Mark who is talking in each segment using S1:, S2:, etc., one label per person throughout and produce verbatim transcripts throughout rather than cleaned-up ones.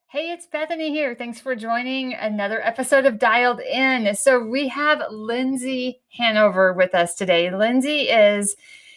S1: Hey, it's Bethany here. Thanks for joining another episode of Dialed In. So, we have Lindsay Hanover with us today. Lindsay is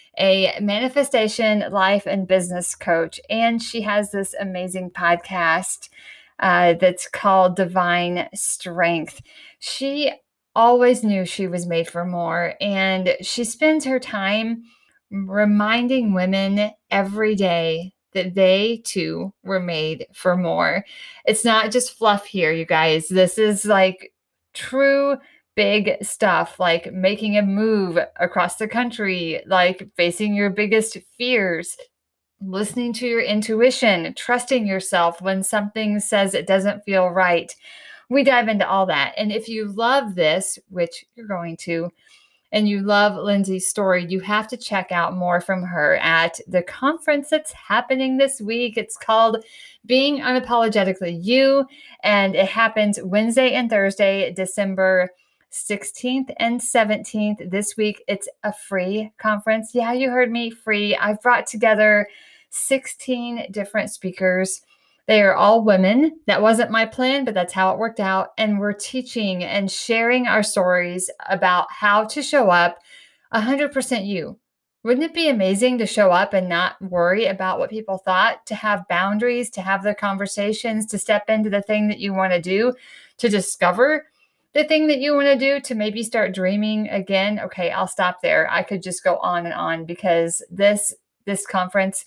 S1: a manifestation, life, and business coach, and she has this amazing podcast uh, that's called Divine Strength. She always knew she was made for more, and she spends her time reminding women every day that they too were made for more. It's not just fluff here, you guys. This is like true big stuff, like making a move across the country, like facing your biggest fears, listening to your intuition, trusting yourself when something says it doesn't feel right. We dive into all that. And if you love this, which you're going to, and you love Lindsay's story, you have to check out more from her at the conference that's happening this week. It's called Being Unapologetically You, and it happens Wednesday and Thursday, December sixteenth and seventeenth. This week, it's a free conference. Yeah, you heard me, free. I've brought together sixteen different speakers. They are all women. That wasn't my plan, but that's how it worked out. And we're teaching and sharing our stories about how to show up one hundred percent you. Wouldn't it be amazing to show up and not worry about what people thought, to have boundaries, to have the conversations, to step into the thing that you want to do, to discover the thing that you want to do, to maybe start dreaming again? Okay, I'll stop there. I could just go on and on because this this conference,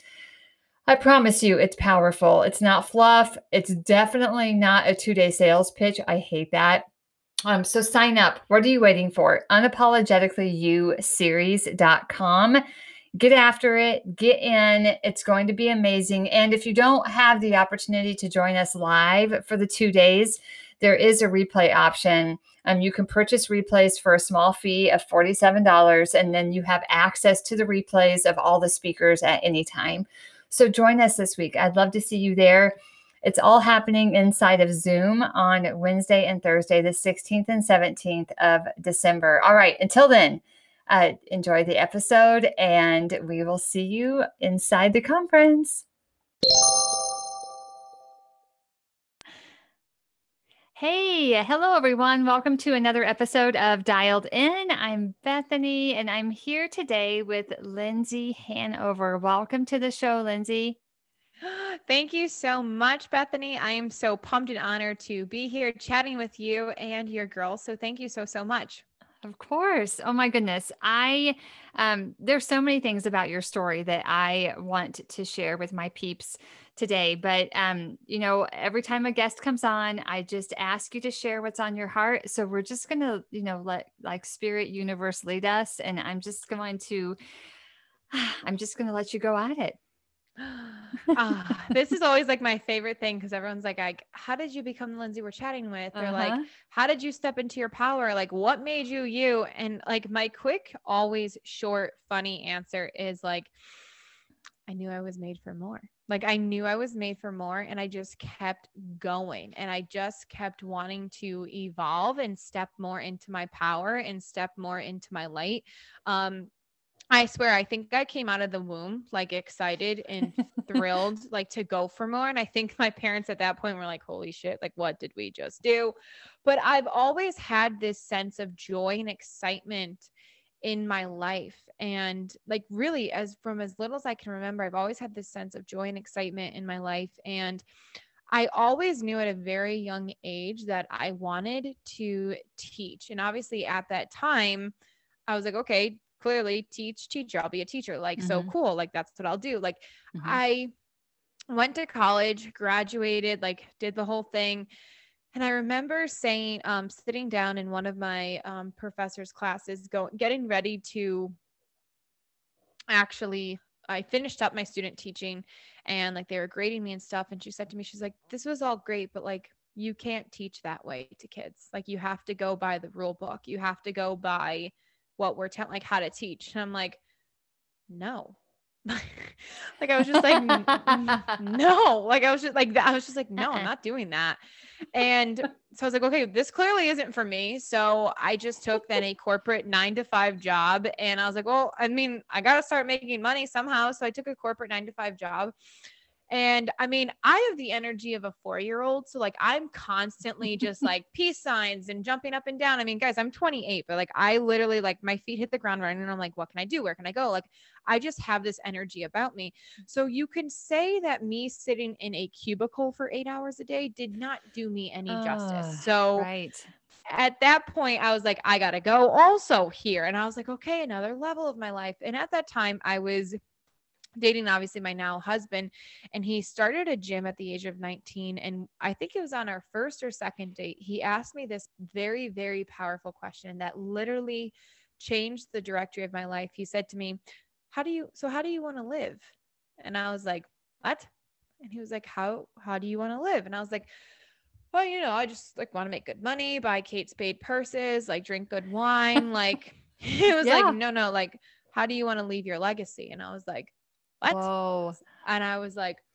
S1: I promise you, it's powerful. It's not fluff. It's definitely not a two-day sales pitch. I hate that. Um, so sign up. What are you waiting for? unapologetically you series dot com. Get after it. Get in. It's going to be amazing. And if you don't have the opportunity to join us live for the two days, there is a replay option. Um, you can purchase replays for a small fee of forty-seven dollars, and then you have access to the replays of all the speakers at any time. So join us this week. I'd love to see you there. It's all happening inside of Zoom on Wednesday and Thursday, the sixteenth and seventeenth of December. All right, until then, uh, enjoy the episode, and we will see you inside the conference. Hey, hello everyone. Welcome to another episode of Dialed In. I'm Bethany, and I'm here today with Lindsay Hanover. Welcome to the show, Lindsay.
S2: Thank you so much, Bethany. I am so pumped and honored to be here chatting with you and your girls. So thank you so, so much.
S1: Of course. Oh my goodness. I, um, there's so many things about your story that I want to share with my peeps today. But, um, you know, every time a guest comes on, I just ask you to share what's on your heart. So we're just going to, you know, let like spirit universe lead us. And I'm just going to, I'm just going to let you go at it.
S2: uh, this is always like my favorite thing because everyone's like, like, how did you become the Lindsay we're chatting with? They're uh-huh. like, how did you step into your power? Like, what made you you? And like my quick, always short, funny answer is like, I knew I was made for more. Like I knew I was made for more, and I just kept going, and I just kept wanting to evolve and step more into my power and step more into my light. Um, I swear, I think I came out of the womb, like excited and thrilled, like to go for more. And I think my parents at that point were like, holy shit, like, what did we just do? But I've always had this sense of joy and excitement in my life. And like, really, as from as little as I can remember, I've always had this sense of joy and excitement in my life. And I always knew at a very young age that I wanted to teach. And obviously at that time, I was like, okay, clearly teach teacher. I'll be a teacher. Like, mm-hmm. so cool. Like, that's what I'll do. Like mm-hmm. I went to college, graduated, like did the whole thing. And I remember saying, um, sitting down in one of my, um, professor's classes, go getting ready to actually, I finished up my student teaching, and like, they were grading me and stuff. And she said to me, she's like, this was all great, but like, you can't teach that way to kids. Like, you have to go by the rule book. You have to go by what we're telling, like how to teach. And I'm like, no, like, I was just like, no, like, I was just like, I was just like, no, I'm not doing that. And so I was like, okay, this clearly isn't for me. So I just took then a corporate nine to five job. And I was like, well, I mean, I got to start making money somehow. So I took a corporate nine to five job. And I mean, I have the energy of a four-year-old. So like, I'm constantly just like peace signs and jumping up and down. I mean, guys, I'm twenty-eight, but like, I literally like my feet hit the ground running and I'm like, what can I do? Where can I go? Like, I just have this energy about me. So you can say that me sitting in a cubicle for eight hours a day did not do me any
S1: Uh,
S2: justice. So
S1: right.
S2: at that point, I was like, I got to go also here. And I was like, okay, another level of my life. And at that time, I was dating obviously my now husband, and he started a gym at the age of nineteen. And I think it was on our first or second date. He asked me this very, very powerful question that literally changed the directory of my life. He said to me, how do you, so how do you want to live? And I was like, what? And he was like, how, how do you want to live? And I was like, well, you know, I just like want to make good money, buy Kate Spade purses, like drink good wine. Like he was
S1: Yeah.
S2: like, no, no, like, how do you want to leave your legacy? And I was like, what?
S1: Whoa.
S2: And I was like,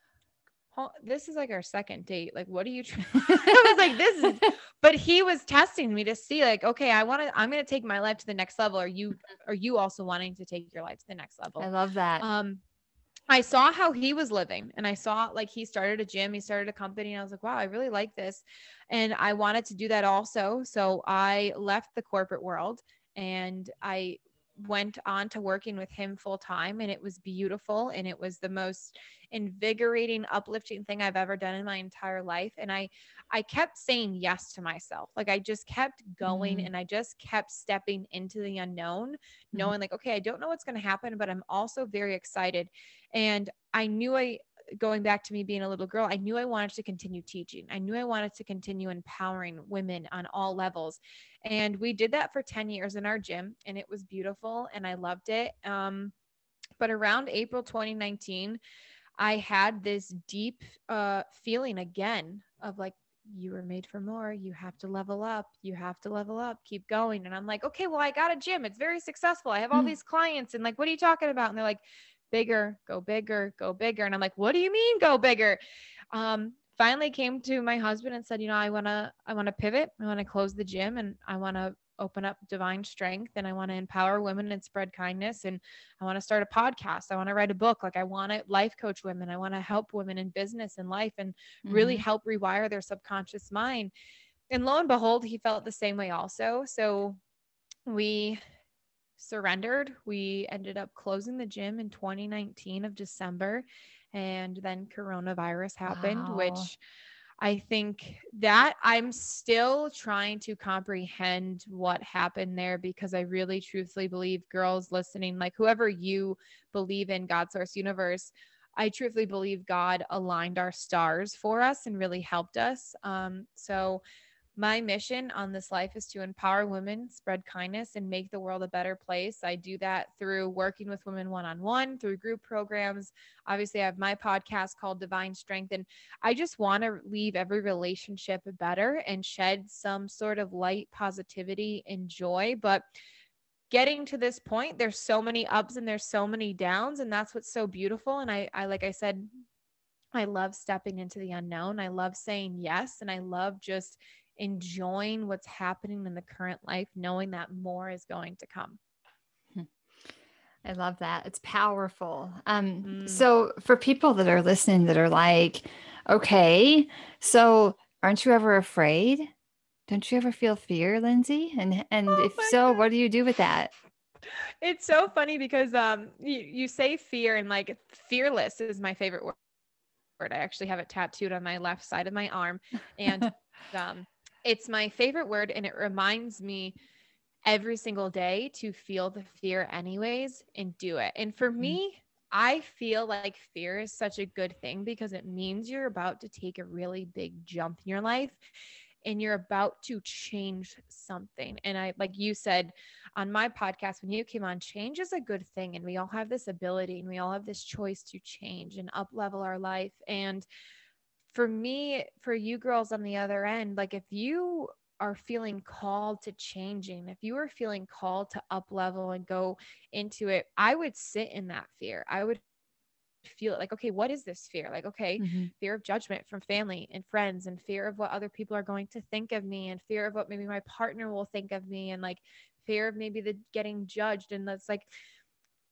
S2: oh, this is like our second date. Like, what are you trying? I was like, this is, but he was testing me to see like, okay, I want to, I'm going to take my life to the next level. Are you, are you also wanting to take your life to the next level?
S1: I love that.
S2: Um, I saw how he was living, and I saw like he started a gym, he started a company, and I was like, wow, I really like this. And I wanted to do that also. So I left the corporate world and I went on to working with him full time, and it was beautiful. And it was the most invigorating, uplifting thing I've ever done in my entire life. And I, I kept saying yes to myself. Like I just kept going
S1: Mm.
S2: and I just kept stepping into the unknown,
S1: Mm-hmm.
S2: knowing like, okay, I don't know what's going to happen, but I'm also very excited. And I knew I, going back to me being a little girl, I knew I wanted to continue teaching. I knew I wanted to continue empowering women on all levels. And we did that for ten years in our gym, and it was beautiful and I loved it. Um, but around April twenty nineteen, I had this deep uh, feeling again of like, you were made for more. You have to level up. You have to level up, keep going. And I'm like, okay, well, I got a gym. It's very successful. I have all
S1: Mm.
S2: these clients, and like, what are you talking about? And they're like, bigger, go bigger, go bigger. And I'm like, what do you mean go bigger? Um, finally came to my husband and said, you know, I want to, I want to pivot. I want to close the gym, and I want to open up Divine Strength, and I want to empower women and spread kindness. And I want to start a podcast. I want to write a book. Like I want to life coach women. I want to help women in business and life and really
S1: Mm-hmm.
S2: help rewire their subconscious mind. And lo and behold, he felt the same way also. So we surrendered. We ended up closing the gym in twenty nineteen of December. And then coronavirus happened,
S1: Wow.
S2: which I think that I'm still trying to comprehend what happened there, because I really truthfully believe, girls listening, like whoever you believe in, God, source, universe, I truthfully believe God aligned our stars for us and really helped us. Um, so my mission on this life is to empower women, spread kindness, and make the world a better place. I do that through working with women one-on-one, through group programs. Obviously, I have my podcast called Divine Strength, and I just want to leave every relationship better and shed some sort of light, positivity, and joy. But getting to this point, there's so many ups and there's so many downs, and that's what's so beautiful. And I, I like I said, I love stepping into the unknown. I love saying yes, and I love just enjoying what's happening in the current life, knowing that more is going to come.
S1: I love that. It's powerful. Um,
S2: Mm.
S1: So for people that are listening that are like, okay, so aren't you ever afraid? Don't you ever feel fear, Lindsay? And and
S2: Oh
S1: if
S2: my
S1: so,
S2: God.
S1: what do you do with that?
S2: It's so funny because um you, you say fear, and like fearless is my favorite word. I actually have it tattooed on my left side of my arm, and um it's my favorite word, and it reminds me every single day to feel the fear anyways and do it. And for
S1: Mhm.
S2: me, I feel like fear is such a good thing because it means you're about to take a really big jump in your life and you're about to change something. And I, like you said on my podcast, when you came on, change is a good thing. And we all have this ability and we all have this choice to change and up level our life. And for me, for you girls on the other end, like if you are feeling called to changing, if you are feeling called to up level and go into it, I would sit in that fear. I would feel it like, okay, what is this fear? Like, okay,
S1: Mhm.
S2: fear of judgment from family and friends, and fear of what other people are going to think of me, and fear of what maybe my partner will think of me, and like fear of maybe the getting judged. And that's like,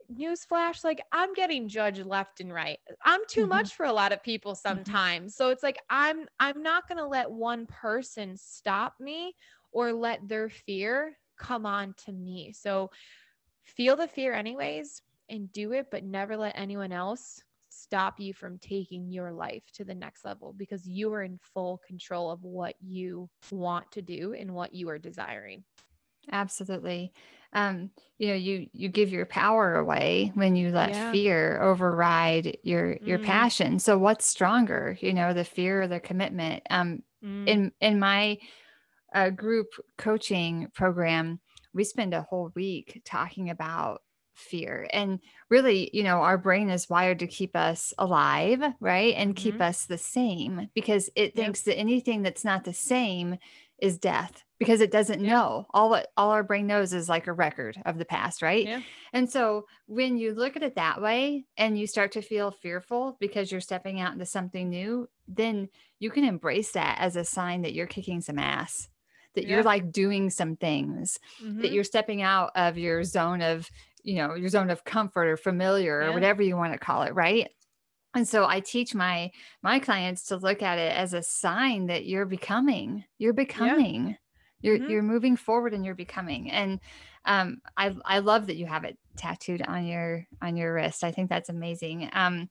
S2: newsflash, like I'm getting judged left and right. I'm too
S1: Mm-hmm.
S2: much for a lot of people sometimes. Mm-hmm. So it's like, I'm, I'm not going to let one person stop me or let their fear come on to me. So feel the fear anyways and do it, but never let anyone else stop you from taking your life to the next level, because you are in full control of what you want to do and what you are desiring.
S1: Absolutely. Um, you know, you you give your power away when you let
S2: Yeah.
S1: fear override your your
S2: Mm.
S1: passion. So what's stronger, you know, the fear or the commitment? Um,
S2: Mm.
S1: in in my uh, group coaching program, we spend a whole week talking about fear. And really, you know, our brain is wired to keep us alive, right? And
S2: Mm-hmm.
S1: keep us the same, because it
S2: Yep.
S1: thinks that anything that's not the same is death, because it doesn't
S2: Yeah.
S1: know. All it, all our brain knows is like a record of the past, right?
S2: Yeah.
S1: And so when you look at it that way and you start to feel fearful because you're stepping out into something new, then you can embrace that as a sign that you're kicking some ass, that
S2: Yeah.
S1: you're like doing some things,
S2: Mm-hmm.
S1: that you're stepping out of your zone of, you know, your zone of comfort or familiar,
S2: Yeah.
S1: or whatever you want to call it. Right. And so I teach my, my clients to look at it as a sign that you're becoming, you're becoming, yeah. you're, mm-hmm. you're moving forward and you're becoming. And um, I, I love that you have it tattooed on your, on your wrist. I think that's amazing. Um,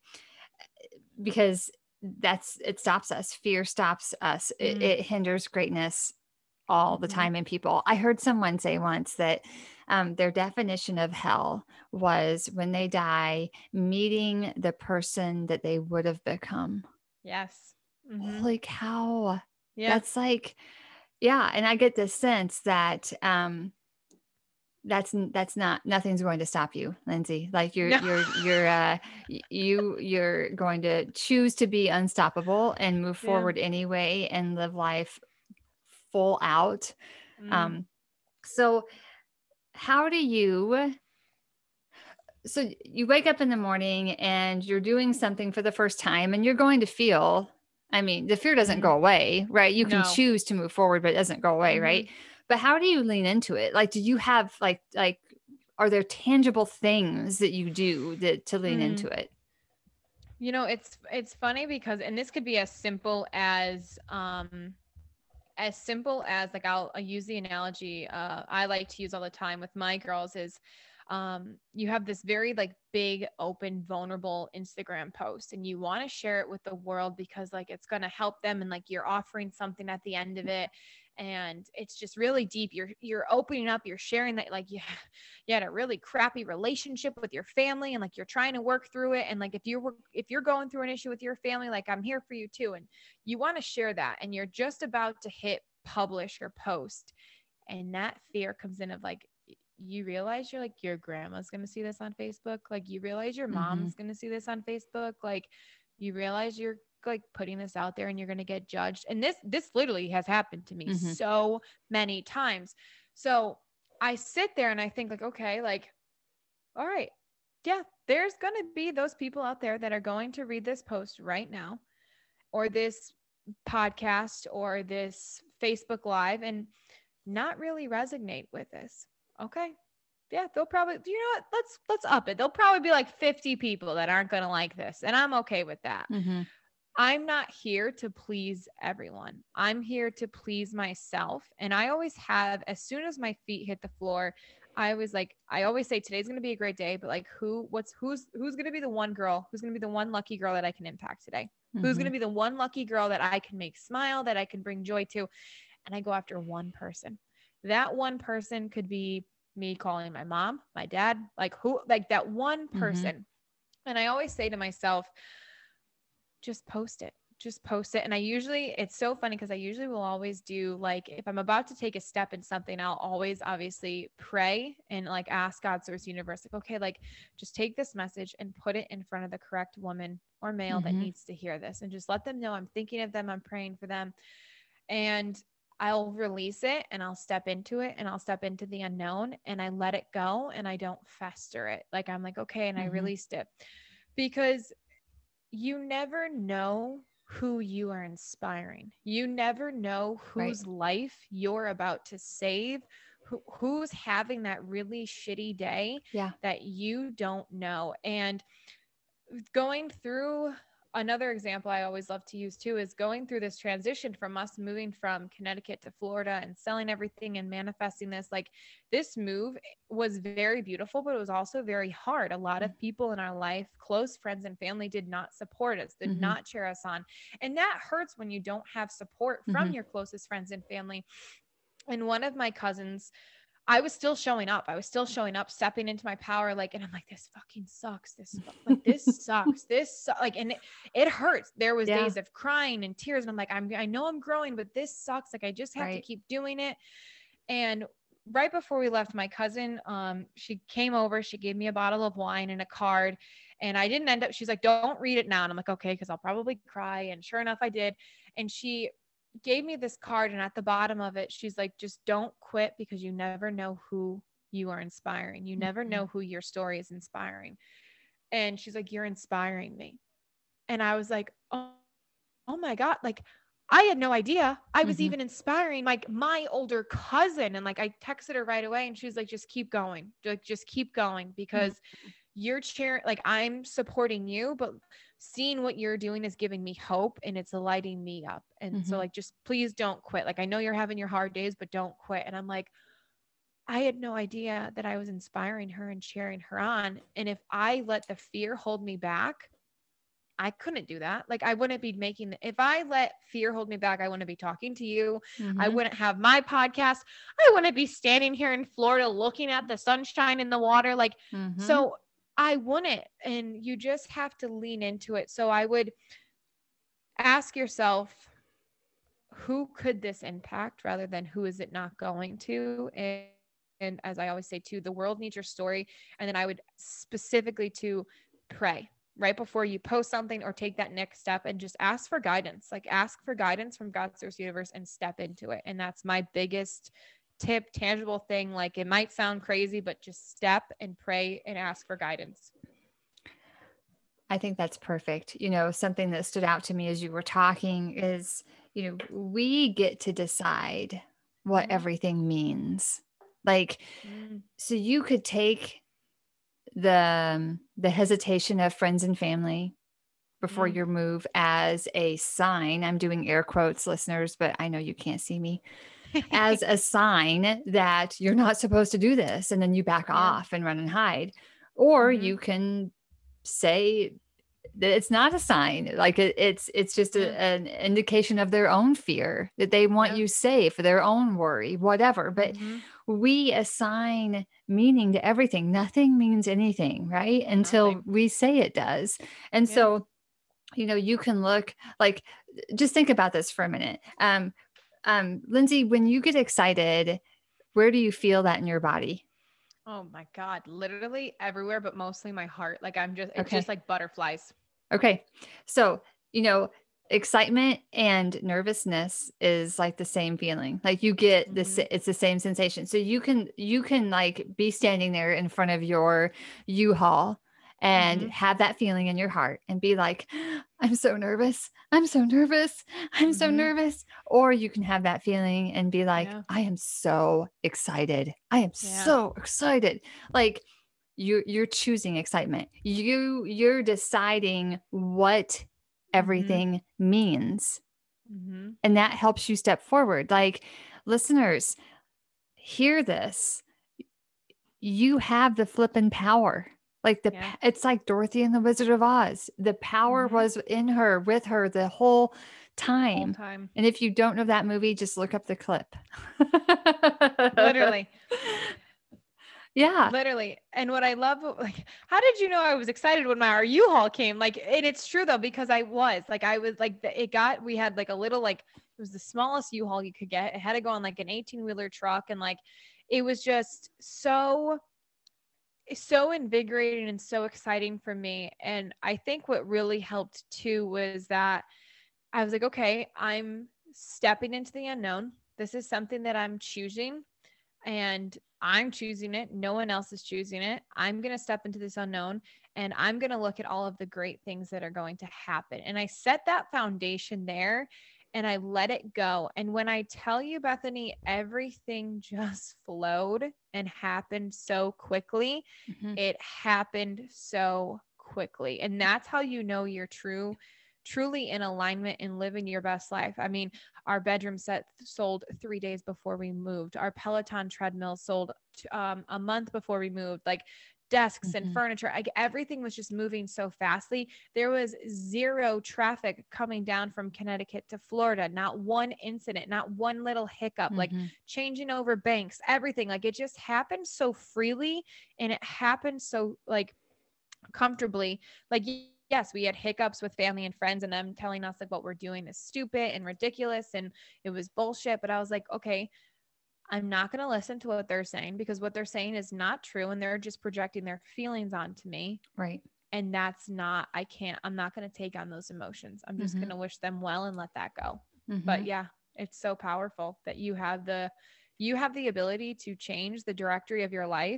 S1: because that's, it stops us. Fear stops us. Mm. It, it hinders greatness all the time in people. I heard someone say once that um, their definition of hell was when they die, meeting the person that they would have become.
S2: Yes. Mm-hmm.
S1: Holy cow.
S2: Yeah.
S1: That's like, yeah. And I get this sense that um, that's, that's not, nothing's going to stop you, Lindsay. Like you're, no. you're, you're, uh, you, you're going to choose to be unstoppable and move yeah. forward anyway and live life full out. Mm. Um, so how do you, so you wake up in the morning and you're doing something for the first time and you're going to feel, I mean, the fear doesn't mm. go away, right? You can no. choose to move forward, but it doesn't go away. Mm-hmm. Right. But how do you lean into it? Like, do you have like, like, are there tangible things that you do that to lean mm. into it?
S2: You know, it's, it's funny because, and this could be as simple as, um, as simple as like, I'll, I'll use the analogy, uh, I like to use all the time with my girls is, um, you have this very like big, open, vulnerable Instagram post and you want to share it with the world because like, it's going to help them. And like, you're offering something at the end of it. And it's just really deep. You're, you're opening up, you're sharing that like, you, you had a really crappy relationship with your family and like, you're trying to work through it. And like, if you're, if you're going through an issue with your family, like I'm here for you too. And you want to share that and you're just about to hit publish or post. And that fear comes in of like, you realize you're like, your grandma's going to see this on Facebook. Like you realize your mom's mm-hmm. going to see this on Facebook. Like you realize you're like putting this out there and you're going to get judged. And this, this literally has happened to me mm-hmm. so many times. So I sit there and I think like, okay, like, all right, yeah, there's going to be those people out there that are going to read this post right now or this podcast or this Facebook Live and not really resonate with this. Okay. Yeah, they'll probably, you know what, let's, let's up it. There'll probably be like fifty people that aren't going to like this. And I'm okay with that. Mm-hmm. I'm not here to please everyone. I'm here to please myself. And I always have, as soon as my feet hit the floor, I was like, I always say today's going to be a great day, but like who, what's, who's, who's going to be the one girl, who's going to be the one lucky girl that I can impact today? Mm-hmm. Who's going to be the one lucky girl that I can make smile, that I can bring joy to? And I go after one person. That one person could be me calling my mom, my dad, like who, like that one person. Mm-hmm. And I always say to myself, just post it, just post it. And I usually, it's so funny because I usually will always do like, if I'm about to take a step in something, I'll always obviously pray and like ask God, source, universe, like, okay, like just take this message and put it in front of the correct woman or male mm-hmm. that needs to hear this and just let them know I'm thinking of them. I'm praying for them. And I'll release it and I'll step into it and I'll step into the unknown and I let it go and I don't fester it. Like I'm like, okay. And mm-hmm. I released it because you never know who you are inspiring. You never know whose right. life you're about to save, who, who's having that really shitty day
S1: yeah.
S2: that you don't know. And going through, another example I always love to use too is going through this transition from us moving from Connecticut to Florida and selling everything and manifesting this. Like, this move was very beautiful, but it was also very hard. A lot of people in our life, close friends and family, did not support us, did mm-hmm. not cheer us on. And that hurts when you don't have support from mm-hmm. your closest friends and family. And one of my cousins, I was still showing up. I was still showing up, stepping into my power. Like, and I'm like, this fucking sucks. This, like, this sucks. This, su-. like, and it, it hurts. There was yeah. days of crying and tears. And I'm like, I'm, I know I'm growing, but this sucks. Like, I just have right. to keep doing it. And right before we left, my cousin, um, she came over, she gave me a bottle of wine and a card, and I didn't end up, she's like, don't read it now. And I'm like, okay, cause I'll probably cry. And sure enough, I did. And she gave me this card, and at the bottom of it, she's like, just don't quit, because you never know who you are inspiring. You never know who your story is inspiring. And she's like, you're inspiring me. And I was like, oh, oh my God. Like, I had no idea I was mm-hmm. even inspiring like my older cousin. And like, I texted her right away, and she was like, just keep going. Like, just keep going, because mm-hmm. you're cheering, like, I'm supporting you, but seeing what you're doing is giving me hope, and it's lighting me up. And mm-hmm. so like, just please don't quit. Like, I know you're having your hard days, but don't quit. And I'm like, I had no idea that I was inspiring her and cheering her on. And if I let the fear hold me back, I couldn't do that. Like, I wouldn't be making, if I let fear hold me back, I wouldn't be talking to you. Mm-hmm. I wouldn't have my podcast. I wouldn't be standing here in Florida looking at the sunshine in the water. Like, mm-hmm. so I wouldn't, and you just have to lean into it. So I would ask yourself, who could this impact, rather than who is it not going to? And, and as I always say too, the world needs your story. And then I would specifically to pray right before you post something or take that next step, and just ask for guidance, like ask for guidance from God's source universe and step into it. And that's my biggest tip, tangible thing. Like, it might sound crazy, but just step and pray and ask for guidance.
S1: I think that's perfect. You know, something that stood out to me as you were talking is, you know, we get to decide what mm-hmm. everything means. Like, mm. so you could take the, um, the hesitation of friends and family before mm. your move as a sign. I'm doing air quotes, listeners, but I know you can't see me. As a sign that you're not supposed to do this. And then you back yeah. off and run and hide. Or mm-hmm. you can say that it's not a sign. Like it, it's, it's just a, an indication of their own fear, that they want yeah. you safe, their own worry, whatever. But mm-hmm. we assign meaning to everything. Nothing means anything, right? Until Nothing. we say it does. And yeah. so, you know, you can look like, just think about this for a minute. Um, Um, Lindsay, when you get excited, where do you feel that in your body?
S2: Oh my God, literally everywhere, but mostly my heart. Like, I'm just, it's okay. just like butterflies.
S1: Okay. So, you know, excitement and nervousness is like the same feeling. Like you get mm-hmm. this, it's the same sensation. So you can, you can like be standing there in front of your U-Haul and mm-hmm. have that feeling in your heart and be like, I'm so nervous. I'm so nervous. I'm mm-hmm. so nervous. Or you can have that feeling and be like, yeah. I am so excited. I am yeah. so excited. Like you, you're choosing excitement. You, you're deciding what everything mm-hmm. means. Mm-hmm. And that helps you step forward. Like, listeners, hear this. You have the flipping power. Like the, yeah. it's like Dorothy and the Wizard of Oz. The power mm-hmm. was in her, with her the whole time.
S2: Whole time.
S1: And if you don't know that movie, just look up the clip.
S2: Literally.
S1: Yeah.
S2: Literally. And what I love, like, how did you know I was excited when my U-Haul came? Like, and it's true though, because I was like, I was like, it got, we had like a little, like, it was the smallest U-Haul you could get. It had to go on like an eighteen wheeler truck. And like, it was just so so invigorating and so exciting for me. And I think what really helped too was that I was like, okay, I'm stepping into the unknown. This is something that I'm choosing, and I'm choosing it. No one else is choosing it. I'm going to step into this unknown, and I'm going to look at all of the great things that are going to happen. And I set that foundation there. and I let it go. And when I tell you, Bethany, everything just flowed and happened so quickly. Mm-hmm. It happened so quickly. And that's how you know you're true, truly in alignment and living your best life. I mean, our bedroom set sold three days before we moved. Our Peloton treadmill sold um, a month before we moved. Like, desks and mm-hmm. furniture, like everything was just moving so fastly. There was zero traffic coming down from Connecticut to Florida, not one incident, not one little hiccup, mm-hmm. like changing over banks, everything. Like, it just happened so freely, and it happened so like comfortably. Like, yes, we had hiccups with family and friends and them telling us like what we're doing is stupid and ridiculous and it was bullshit. But I was like, okay, I'm not going to listen to what they're saying, because what they're saying is not true. And they're just projecting their feelings onto me.
S1: Right.
S2: And that's not, I can't, I'm not going to take on those emotions. I'm just mm-hmm. going to wish them well and let that go. Mm-hmm. But yeah, it's so powerful that you have the, you have the ability to change the directory of your life.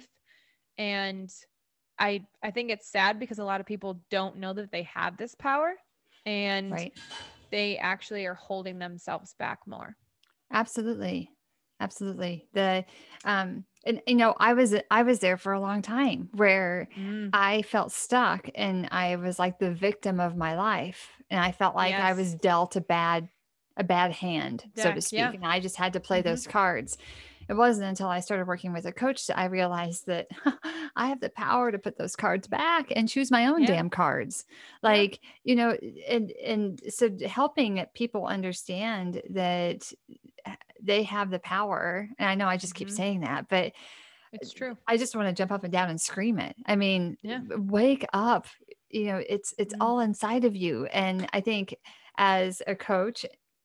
S2: And I, I think it's sad because a lot of people don't know that they have this power, and right. they actually are holding themselves back more.
S1: Absolutely. Absolutely. The, um, and you know, I was, I was there for a long time where mm. I felt stuck, and I was like the victim of my life. And I felt like yes. I was dealt a bad, a bad hand, Deck, so to speak. Yeah. And I just had to play mm-hmm. those cards. It wasn't until I started working with a coach that I realized that I have the power to put those cards back and choose my own yeah. damn cards. Like, yeah. you know, and, and so helping people understand that they have the power. And I know I just keep mm-hmm. saying that, but
S2: it's true.
S1: I just want to jump up and down and scream it. I mean, yeah. wake up, you know, it's, it's mm-hmm. all inside of you. And I think as a coach,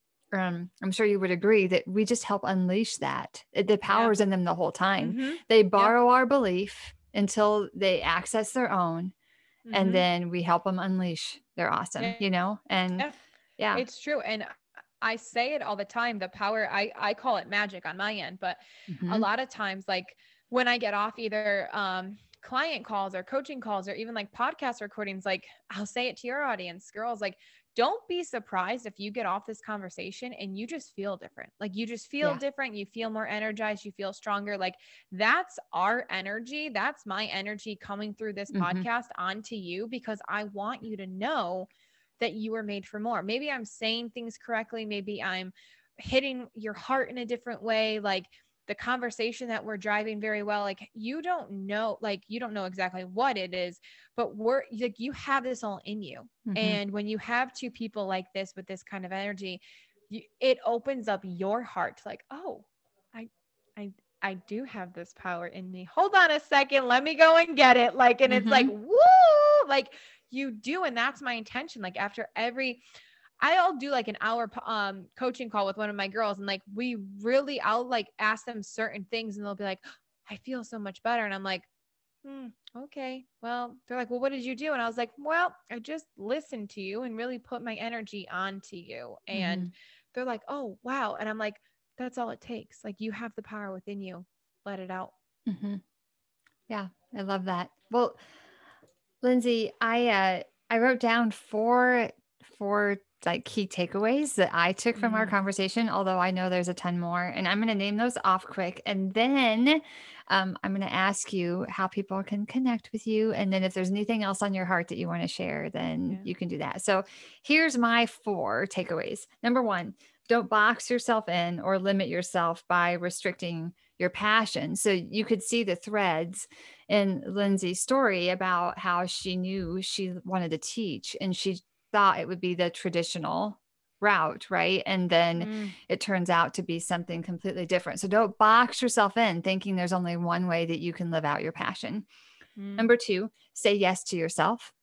S1: Um, I'm sure you would agree that we just help unleash that. The power's yeah. in them the whole time. Mm-hmm. They borrow yeah. our belief until they access their own. Mm-hmm. And then we help them unleash their awesome, yeah. you know? And yeah. yeah,
S2: it's true. And I say it all the time, the power, I, I call it magic on my end, but mm-hmm. a lot of times, like when I get off either, um, client calls or coaching calls, or even like podcast recordings, like I'll say it to your audience, girls, like, don't be surprised if you get off this conversation and you just feel different. Like you just feel yeah. different. You feel more energized. You feel stronger. Like that's our energy. That's my energy coming through this mm-hmm. podcast onto you, because I want you to know that you were made for more. Maybe I'm saying things correctly. Maybe I'm hitting your heart in a different way. Like the conversation that we're driving very well, like you don't know, like you don't know exactly what it is, but we're like, you have this all in you. Mm-hmm. And when you have two people like this, with this kind of energy, you, it opens up your heart to like, oh, I, I, I do have this power in me. Hold on a second. Let me go and get it. Like, and mm-hmm. it's like, woo, like you do. And that's my intention. Like after every, I'll do like an hour um, coaching call with one of my girls. And like, we really, I'll like ask them certain things and they'll be like, I feel so much better. And I'm like, hmm, okay, well, they're like, well, what did you do? And I was like, well, I just listened to you and really put my energy onto you. And mm-hmm. they're like, oh, wow. And I'm like, that's all it takes. Like you have the power within you. Let it out.
S1: Mm-hmm. Yeah. I love that. Well, Lindsay, I, uh, I wrote down four, four like key takeaways that I took from mm-hmm. our conversation, although I know there's a ton more, and I'm going to name those off quick. And then um, I'm going to ask you how people can connect with you. And then if there's anything else on your heart that you want to share, then yeah. you can do that. So here's my four takeaways. Number one, don't box yourself in or limit yourself by restricting your passion. So you could see the threads in Lindsay's story about how she knew she wanted to teach, and she thought it would be the traditional route, right? And then mm. it turns out to be something completely different. So don't box yourself in thinking there's only one way that you can live out your passion. Mm. Number two, say yes to yourself.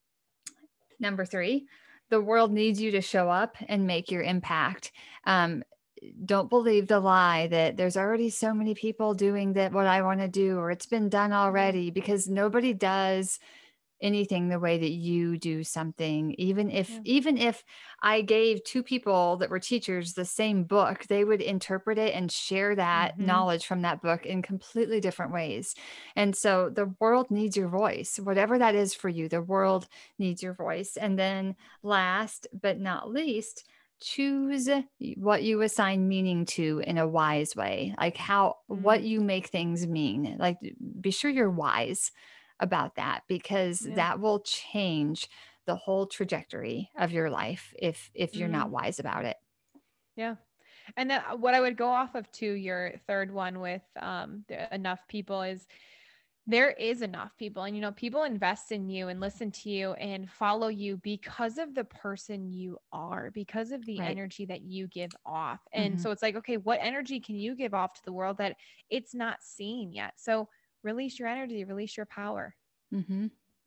S1: Number three, the world needs you to show up and make your impact. Um, don't believe the lie that there's already so many people doing that, what I want to do, or it's been done already, because nobody does anything the way that you do something. Even if, yeah. even if I gave two people that were teachers the same book, they would interpret it and share that mm-hmm. knowledge from that book in completely different ways. And so the world needs your voice, whatever that is for you, the world needs your voice. And then last but not least, choose what you assign meaning to in a wise way, like how, what
S2: Mm,
S1: you make things mean. Like, be sure you're wise about that, because
S2: yeah.
S1: that will change the whole trajectory of your life if if you're not
S2: Mm,
S1: wise about it.
S2: yeah. And then what I would go off of to your third one with um, the enough people is there is enough people. And, you know, people invest in you and listen to you and follow you because of the person you are, because of the
S1: Right.
S2: energy that you give off. And
S1: Hmm.
S2: so it's like, okay, what energy can you give off to the world that it's not seeing yet? So release your energy, release your power.
S1: Hmm.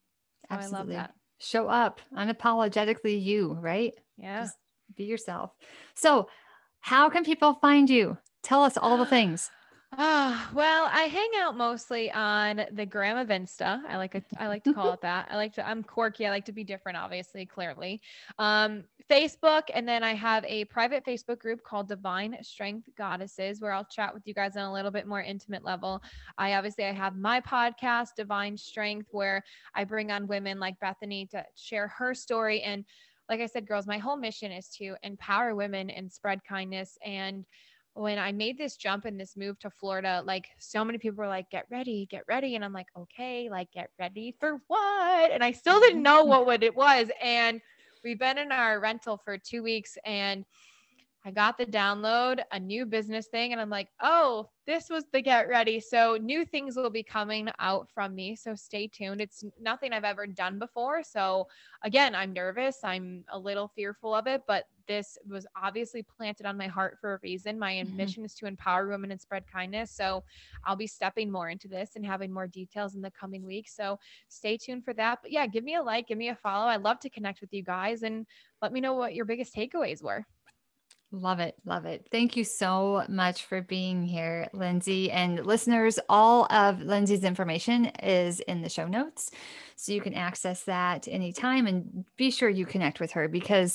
S2: So I love
S1: Absolutely.
S2: that.
S1: Show up unapologetically you, right?
S2: Yeah.
S1: Just be yourself. So, how can people find you? Tell us all the things.
S2: Ah, well, I hang out mostly on the gram of Insta. I like it. I like to call it that. I like to, I'm quirky. I like to be different, obviously, clearly. Um, Facebook. And then I have a private Facebook group called Divine Strength Goddesses, where I'll chat with you guys on a little bit more intimate level. I obviously, I have my podcast, Divine Strength, where I bring on women like Bethany to share her story. And like I said, girls, my whole mission is to empower women and spread kindness. And when I made this jump and this move to Florida, like so many people were like, get ready, get ready. And I'm like, okay, like get ready for what? And I still didn't know what, what it was. And we've been in our rental for two weeks and I got the download, a new business thing, and I'm like, oh, this was the get ready. So new things will be coming out from me. So stay tuned. It's nothing I've ever done before. So again, I'm nervous. I'm a little fearful of it, but this was obviously planted on my heart for a reason. My
S1: Mhm.
S2: mission is to empower women and spread kindness. So I'll be stepping more into this and having more details in the coming weeks. So stay tuned for that. But yeah, give me a like, give me a follow. I'd love to connect with you guys and let me know what your biggest takeaways were.
S1: Love it. Love it. Thank you so much for being here, Lindsay. And listeners, all of Lindsay's information is in the show notes. So you can access that anytime, and be sure you connect with her, because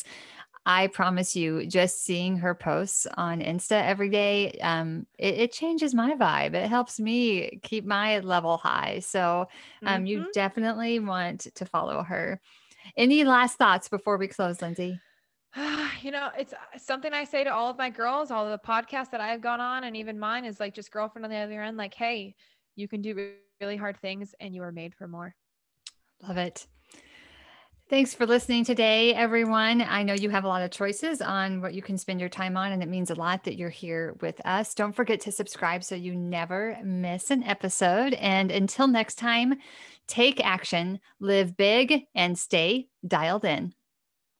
S1: I promise you, just seeing her posts on Insta every day, um, it, it changes my vibe. It helps me keep my level high. So um, you
S2: Mm-hmm.
S1: definitely want to follow her. Any last thoughts before we close, Lindsay?
S2: You know, it's something I say to all of my girls, all of the podcasts that I've gone on, and even mine is like just girlfriend on the other end, like, hey, you can do really hard things and you are made for more.
S1: Love it. Thanks for listening today, everyone. I know you have a lot of choices on what you can spend your time on, and it means a lot that you're here with us. Don't forget to subscribe so you never miss an episode. And until next time, take action, live big, and stay dialed in.